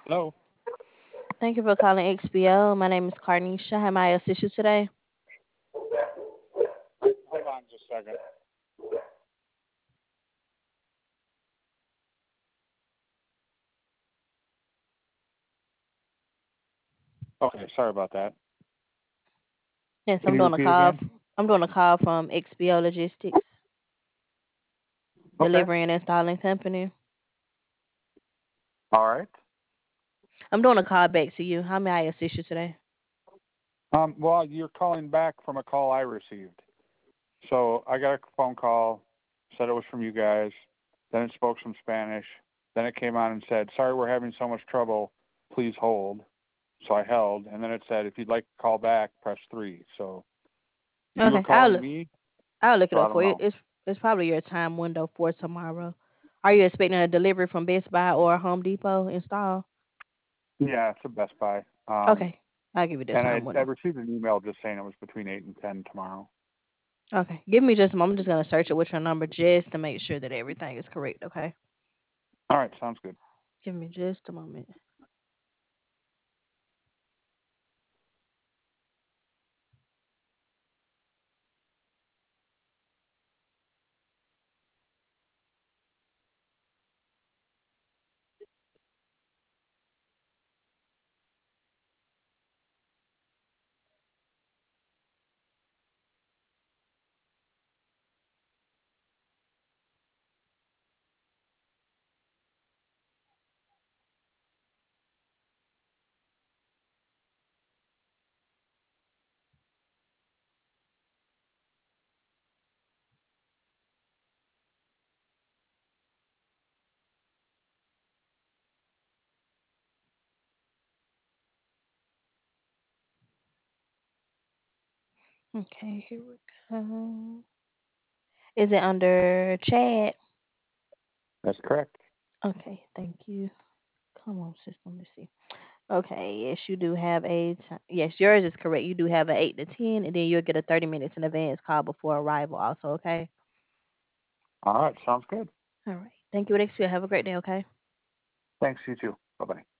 Hello. Thank you for calling XBO. My name is Carnisha. How may I assist you today? Hold on just a second. Okay, sorry about that. Yes, Can you repeat again? I'm doing a call from XBO Logistics, Okay. delivery and installing company. All right. I'm doing a call back to you. How may I assist you today? Well, you're calling back from a call I received. So I got a phone call, said it was from you guys. Then it spoke some Spanish. Then it came on and said, "Sorry, we're having so much trouble. Please hold." So I held, and then it said, "If you'd like to call back, press 3." So you were Okay, calling me, I'll look it so I up don't for you. know. It's probably your time window for tomorrow. Are you expecting a delivery from Best Buy or Home Depot install? Yeah, it's a Best Buy. Okay, I'll give you the And time I window. received an email just saying it was between 8 and 10 tomorrow. Okay, give me just a moment. I'm just gonna search it with your number just to make sure that everything is correct. Okay, All right, sounds good. give me just a moment. Okay, here we go. Is it under chat? That's correct. Okay, thank you. Come on, system. Let's see. Okay, yes, you do have yes, yours is correct. You do have an 8 to 10, and then you'll get a 30 minutes in advance call before arrival. Also, okay. All right, sounds good. All right. Thank you, Alexia. Have a great day. Okay. Thanks, you too. Bye bye.